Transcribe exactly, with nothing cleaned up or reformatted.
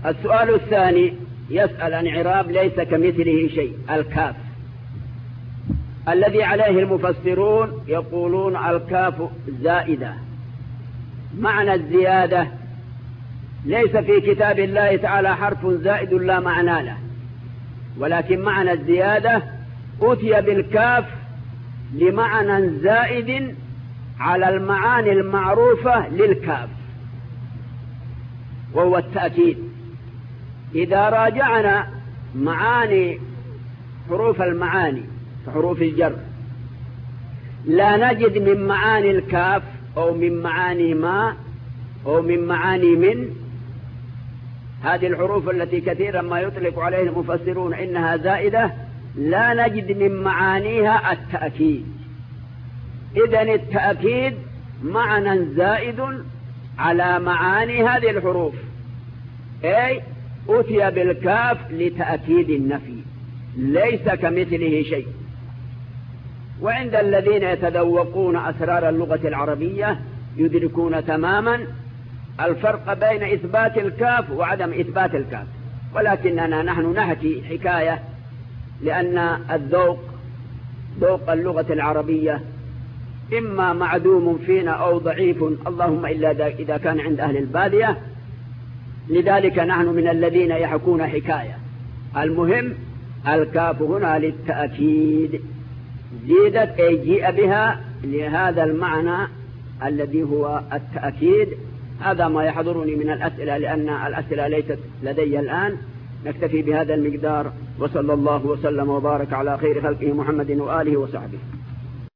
السؤال الثاني يسأل عن إعراب ليس كمثله شيء. الكاف الذي عليه المفسرون يقولون الكاف زائدة. معنى الزيادة ليس في كتاب الله تعالى حرف زائد لا معنى له، ولكن معنى الزيادة أتي بالكاف لمعنى زائد على المعاني المعروفة للكاف، وهو التأكيد. إذا راجعنا معاني حروف المعاني حروف الجر لا نجد من معاني الكاف أو من معاني ما أو من معاني من، هذه الحروف التي كثيرا ما يطلق عليها المفسرون إنها زائدة، لا نجد من معانيها التأكيد. إذن التأكيد معنى زائد على معاني هذه الحروف، أي أتي بالكاف لتأكيد النفي، ليس كمثله شيء. وعند الذين يتذوقون أسرار اللغة العربية يدركون تماما الفرق بين إثبات الكاف وعدم إثبات الكاف، ولكننا نحن نحكي حكاية لأن الذوق ذوق اللغة العربية إما معدوم فينا أو ضعيف، اللهم إلا إذا كان عند أهل البادية، لذلك نحن من الذين يحكون حكاية. المهم الكاف هنا للتأكيد، زيدت أي جيء بها لهذا المعنى الذي هو التأكيد. هذا ما يحضرني من الأسئلة، لأن الأسئلة ليست لدي الآن. نكتفي بهذا المقدار، وصلى الله وسلم وبارك على خير خلقه محمد وآله وصحبه.